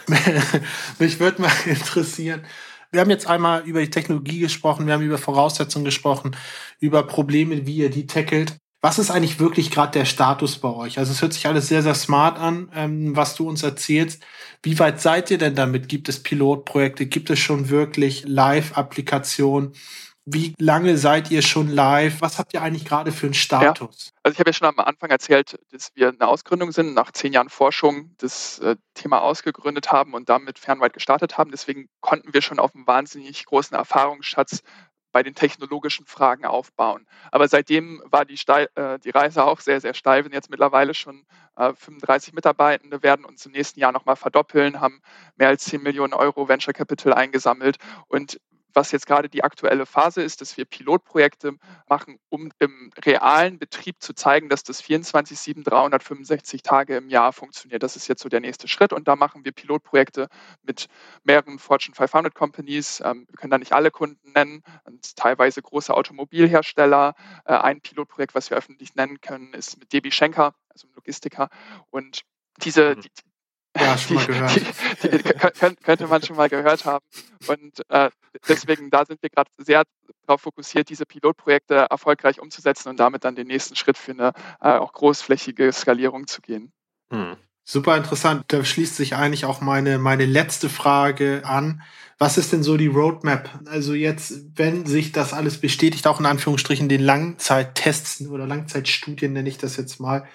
mich würde mal interessieren. Wir haben jetzt einmal über die Technologie gesprochen, wir haben über Voraussetzungen gesprochen, über Probleme, wie ihr die tackelt. Was ist eigentlich wirklich gerade der Status bei euch? Also es hört sich alles sehr, sehr smart an, ähm, was du uns erzählst. Wie weit seid ihr denn damit? Gibt es Pilotprojekte? Gibt es schon wirklich Live-Applikationen? Wie lange seid ihr schon live? Was habt ihr eigentlich gerade für einen Status? Ja. Also ich habe ja schon am Anfang erzählt, dass wir eine Ausgründung sind, nach zehn Jahren Forschung das äh, Thema ausgegründet haben und damit fernweit gestartet haben. Deswegen konnten wir schon auf einen wahnsinnig großen Erfahrungsschatz bei den technologischen Fragen aufbauen. Aber seitdem war die, Steil, äh, die Reise auch sehr, sehr steil. Wir sind jetzt mittlerweile schon äh, fünfunddreißig Mitarbeitende, werden uns im nächsten Jahr nochmal verdoppeln, haben mehr als zehn Millionen Euro Venture Capital eingesammelt. Und was jetzt gerade die aktuelle Phase ist, dass wir Pilotprojekte machen, um im realen Betrieb zu zeigen, dass das vierundzwanzig sieben, dreihundertfünfundsechzig Tage im Jahr funktioniert. Das ist jetzt so der nächste Schritt und da machen wir Pilotprojekte mit mehreren Fortune fünfhundert Companies. Ähm, wir können da nicht alle Kunden nennen, und teilweise große Automobilhersteller. Äh, ein Pilotprojekt, was wir öffentlich nennen können, ist mit D B Schenker, also einem Logistiker. Und diese, die, Ja, schon mal gehört. Die, die, die, könnte man schon mal gehört haben. Und äh, deswegen, da sind wir gerade sehr darauf fokussiert, diese Pilotprojekte erfolgreich umzusetzen und damit dann den nächsten Schritt für eine äh, auch großflächige Skalierung zu gehen. Hm. Super interessant. Da schließt sich eigentlich auch meine, meine letzte Frage an. Was ist denn so die Roadmap? Also jetzt, wenn sich das alles bestätigt, auch in Anführungsstrichen den Langzeittests oder Langzeitstudien nenne ich das jetzt mal,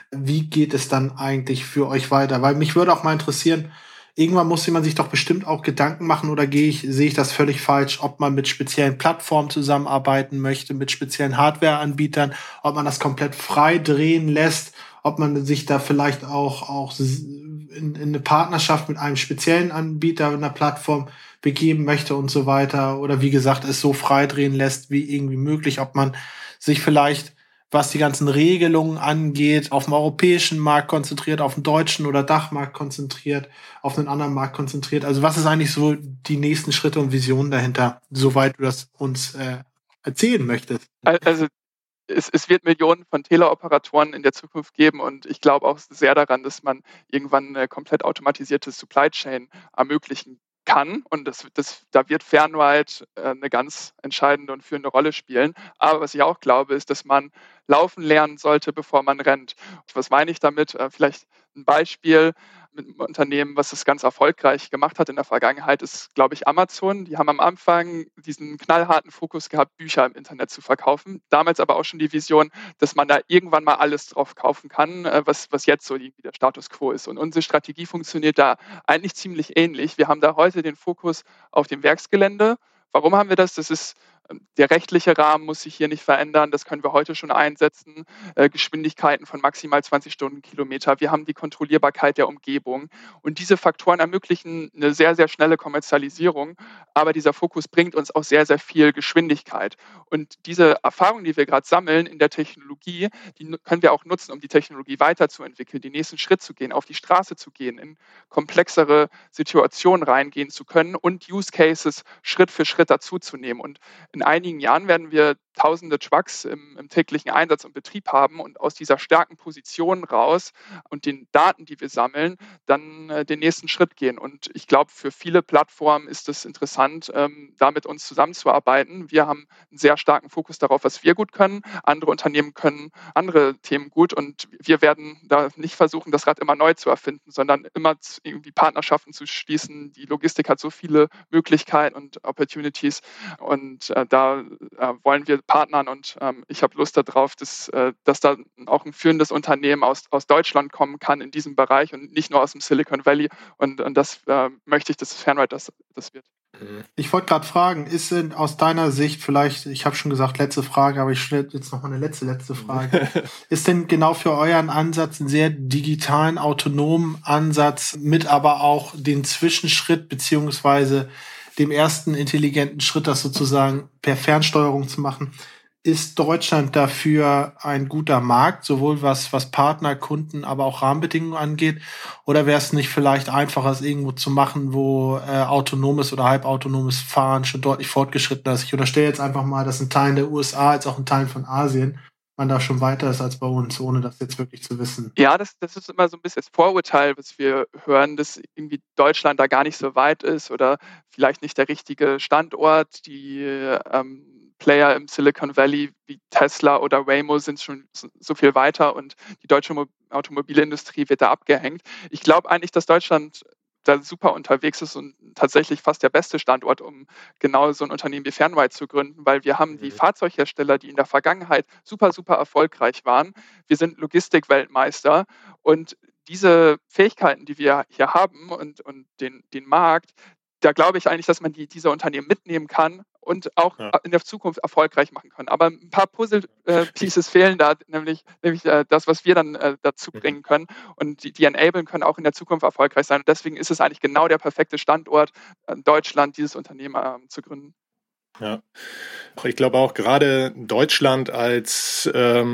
Wie geht es dann eigentlich für euch weiter? Weil mich würde auch mal interessieren, irgendwann muss man sich doch bestimmt auch Gedanken machen, oder gehe ich, sehe ich das völlig falsch, ob man mit speziellen Plattformen zusammenarbeiten möchte, mit speziellen Hardware-Anbietern, ob man das komplett frei drehen lässt, ob man sich da vielleicht auch, auch in, in eine Partnerschaft mit einem speziellen Anbieter, einer Plattform begeben möchte und so weiter. Oder wie gesagt, es so frei drehen lässt, wie irgendwie möglich, ob man sich vielleicht, was die ganzen Regelungen angeht, auf den europäischen Markt konzentriert, auf den deutschen oder Dachmarkt konzentriert, auf einen anderen Markt konzentriert. Also was ist eigentlich so die nächsten Schritte und Visionen dahinter, soweit du das uns äh, erzählen möchtest? Also es, es wird Millionen von Teleoperatoren in der Zukunft geben, und ich glaube auch sehr daran, dass man irgendwann eine komplett automatisierte Supply Chain ermöglichen kann, und das, das, da wird Fernride äh, eine ganz entscheidende und führende Rolle spielen. Aber was ich auch glaube, ist, dass man laufen lernen sollte, bevor man rennt. Was meine ich damit? Äh, vielleicht ein Beispiel mit einem Unternehmen, was es ganz erfolgreich gemacht hat in der Vergangenheit, ist, glaube ich, Amazon. Die haben am Anfang diesen knallharten Fokus gehabt, Bücher im Internet zu verkaufen. Damals aber auch schon die Vision, dass man da irgendwann mal alles drauf kaufen kann, äh, was, was jetzt so irgendwie der Status quo ist. Und unsere Strategie funktioniert da eigentlich ziemlich ähnlich. Wir haben da heute den Fokus auf dem Werksgelände. Warum haben wir das? Das ist Der rechtliche Rahmen muss sich hier nicht verändern. Das können wir heute schon einsetzen. Äh, Geschwindigkeiten von maximal zwanzig Stundenkilometer. Wir haben die Kontrollierbarkeit der Umgebung. Und diese Faktoren ermöglichen eine sehr, sehr schnelle Kommerzialisierung. Aber dieser Fokus bringt uns auch sehr, sehr viel Geschwindigkeit. Und diese Erfahrungen, die wir gerade sammeln in der Technologie, die können wir auch nutzen, um die Technologie weiterzuentwickeln, den nächsten Schritt zu gehen, auf die Straße zu gehen, in komplexere Situationen reingehen zu können und Use Cases Schritt für Schritt dazuzunehmen. Und in einigen Jahren werden wir tausende Trucks im, im täglichen Einsatz und Betrieb haben, und aus dieser starken Position raus und den Daten, die wir sammeln, dann äh, den nächsten Schritt gehen. Und ich glaube, für viele Plattformen ist es interessant, ähm, da mit uns zusammenzuarbeiten. Wir haben einen sehr starken Fokus darauf, was wir gut können. Andere Unternehmen können andere Themen gut, und wir werden da nicht versuchen, das Rad immer neu zu erfinden, sondern immer zu, irgendwie Partnerschaften zu schließen. Die Logistik hat so viele Möglichkeiten und Opportunities, und äh, da äh, wollen wir partnern, und ähm, ich habe Lust darauf, dass, äh, dass da auch ein führendes Unternehmen aus, aus Deutschland kommen kann in diesem Bereich und nicht nur aus dem Silicon Valley, und, und das äh, möchte ich, dass Fernride das, das wird. Ich wollte gerade fragen, ist denn aus deiner Sicht vielleicht, ich habe schon gesagt, letzte Frage, aber ich stelle jetzt noch mal eine letzte, letzte Frage. Ist denn genau für euren Ansatz einen sehr digitalen, autonomen Ansatz mit aber auch den Zwischenschritt beziehungsweise dem ersten intelligenten Schritt, das sozusagen per Fernsteuerung zu machen? Ist Deutschland dafür ein guter Markt, sowohl was, was Partner, Kunden, aber auch Rahmenbedingungen angeht? Oder wäre es nicht vielleicht einfacher, es irgendwo zu machen, wo äh, autonomes oder halbautonomes Fahren schon deutlich fortgeschrittener ist? Ich unterstelle jetzt einfach mal, dass in Teilen der U S A, als auch in Teilen von Asien, man da schon weiter ist als bei uns, ohne das jetzt wirklich zu wissen. Ja, das, das ist immer so ein bisschen das Vorurteil, was wir hören, dass irgendwie Deutschland da gar nicht so weit ist oder vielleicht nicht der richtige Standort. Die ähm, Player im Silicon Valley wie Tesla oder Waymo sind schon so viel weiter, und die deutsche Mo- Automobilindustrie wird da abgehängt. Ich glaube eigentlich, dass Deutschland da super unterwegs ist und tatsächlich fast der beste Standort, um genau so ein Unternehmen wie Fernride zu gründen, weil wir haben die Fahrzeughersteller, die in der Vergangenheit super, super erfolgreich waren. Wir sind Logistik-Weltmeister, und diese Fähigkeiten, die wir hier haben, und, und den, den Markt, da glaube ich eigentlich, dass man die, diese Unternehmen mitnehmen kann und auch Ja. in der Zukunft erfolgreich machen kann. Aber ein paar Puzzle-Pieces fehlen da, nämlich, nämlich äh, das, was wir dann äh, dazu bringen können, und die, die enablen können, auch in der Zukunft erfolgreich sein. Und deswegen ist es eigentlich genau der perfekte Standort, in Deutschland dieses Unternehmen äh, zu gründen. Ja, ich glaube auch gerade Deutschland als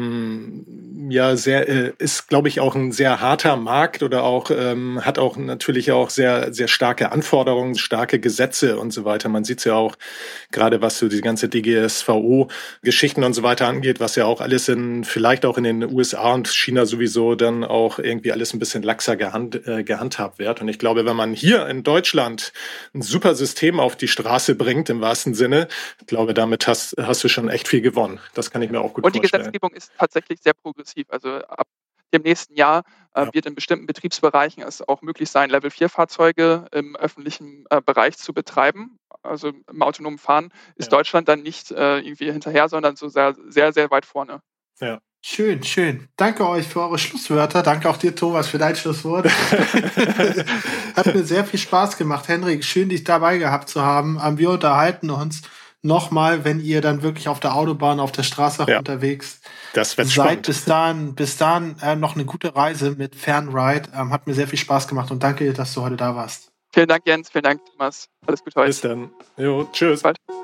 ähm, ja sehr äh, ist, glaube ich, auch ein sehr harter Markt oder auch ähm, hat auch natürlich auch sehr sehr starke Anforderungen, starke Gesetze und so weiter. Man sieht es ja auch gerade, was so die ganze D G S V O-Geschichten und so weiter angeht, was ja auch alles in vielleicht auch in den U S A und China sowieso dann auch irgendwie alles ein bisschen laxer gehand, äh, gehandhabt wird. Und ich glaube, wenn man hier in Deutschland ein super System auf die Straße bringt, im wahrsten Sinne, ich glaube, damit hast, hast du schon echt viel gewonnen. Das kann ich mir auch gut Und die vorstellen. Gesetzgebung ist tatsächlich sehr progressiv. Also ab dem nächsten Jahr äh, Ja. wird in bestimmten Betriebsbereichen es auch möglich sein, Level vier Fahrzeuge im öffentlichen äh, Bereich zu betreiben. Also im autonomen Fahren ist Ja. Deutschland dann nicht äh, irgendwie hinterher, sondern so sehr, sehr, sehr weit vorne. Ja. Schön, schön. Danke euch für eure Schlusswörter. Danke auch dir, Thomas, für dein Schlusswort. Hat mir sehr viel Spaß gemacht. Henrik, schön, dich dabei gehabt zu haben. Wir unterhalten uns nochmal, wenn ihr dann wirklich auf der Autobahn, auf der Straße ja. unterwegs das wird seid. Spannend. Bis dahin, bis dahin äh, noch eine gute Reise mit Fernride. Ähm, hat mir sehr viel Spaß gemacht und danke dir, dass du heute da warst. Vielen Dank, Jens. Vielen Dank, Thomas. Alles Gute heute. Bis dann. Jo, tschüss. Bis bald.